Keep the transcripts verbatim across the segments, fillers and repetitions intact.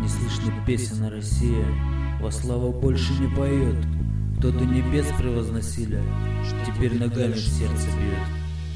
Не слышно песен о России, во славу больше не поет. Кто до небес превозносили, теперь ногами в сердце бьет.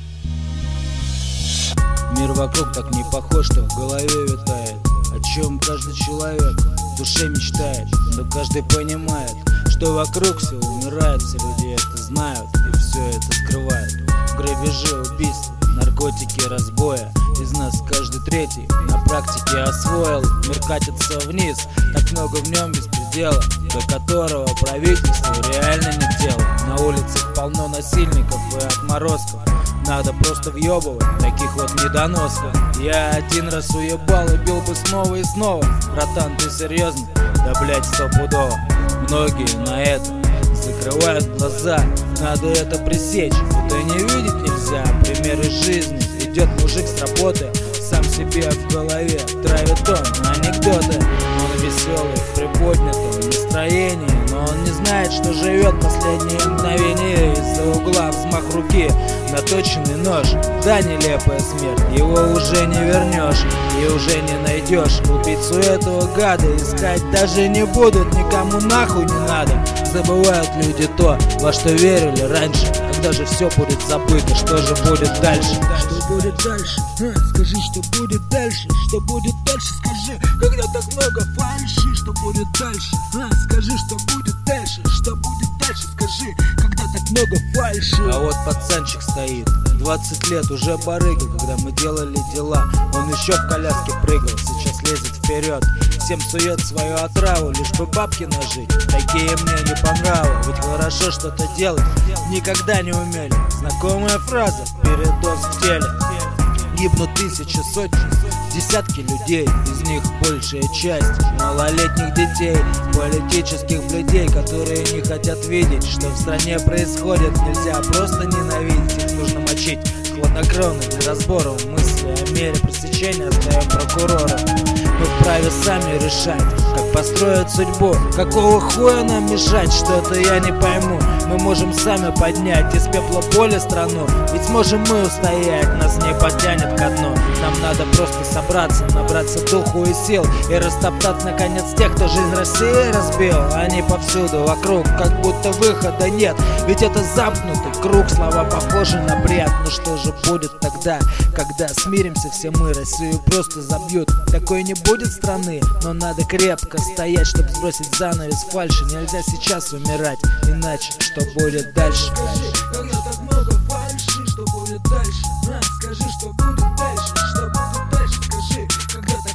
Мир вокруг так не похож, что в голове витает, о чем каждый человек в душе мечтает. Но каждый понимает, что вокруг все умирает, все люди это знают и все это скрывают. Грабежи, убийства, наркотики, разбоя. Из нас каждый третий на практике освоил. Мир катится вниз, так много в нем беспредела, до которого правительству реально нет дела. На улицах полно насильников и отморозков, надо просто въебывать таких вот недоносков. Я один раз уебал и бил бы снова и снова. Братан, ты серьезно? Да блять, стопудово. Многие на это закрывают глаза, надо это пресечь. Это не видеть нельзя, примеры жизни. Идет мужик с работы, сам себе в голове травит он анекдоты. Он веселый, в приподнятом настроении, но он не знает, что живет последние мгновения. Из-за угла взмах руки, наточенный нож. Да, нелепая смерть, его уже не вернешь и уже не найдешь. Убийцу этого гада искать даже не будут, никому нахуй не надо. Забывают люди то, во что верили раньше. Когда же все будет забыто, что же будет дальше? Что будет дальше? А, скажи, что будет дальше? Что будет дальше? Скажи, когда так много фальши. Что будет дальше? А, скажи, что будет дальше? Что будет дальше? Скажи, когда так много фальши. А вот пацанчик стоит, двадцать лет, уже барыга. Когда мы делали дела, он еще в коляске прыгал, сейчас лезет вперед. Всем сует свою отраву, лишь бы бабки нажить. Такие мне не по нраву, ведь хорошо что-то делать никогда не умели. Знакомая фраза, передоз в теле. Гибнут тысячи, сотни, десятки людей, из них большая часть малолетних детей, политических блюдей, которые не хотят видеть, что в стране происходит. Нельзя просто ненавидеть, их нужно мочить хладнокровно, без разбора. Мысли о мере пресечения оставим прокурора. Мы вправе сами решать, как построить судьбу. Какого хуя нам мешать, что-то я не пойму. Мы можем сами поднять из пепла боли страну, ведь сможем мы устоять, нас не потянет ко дну. Нам надо просто собраться, набраться духу и сил и растоптать наконец тех, кто жизнь России разбил. Они повсюду вокруг, как будто выхода нет, ведь это замкнутый круг, слова похожи на бред. Ну что же будет тогда, когда смиримся все мы, Россию просто забьют? Такой не будет страны, но надо крепко стоять, чтобы сбросить занавес фальши. Нельзя сейчас умирать, иначе что будет дальше? Скажи, когда так много фальши, что будет дальше? А, скажи, что будет дальше? Что будет дальше? Скажи, когда так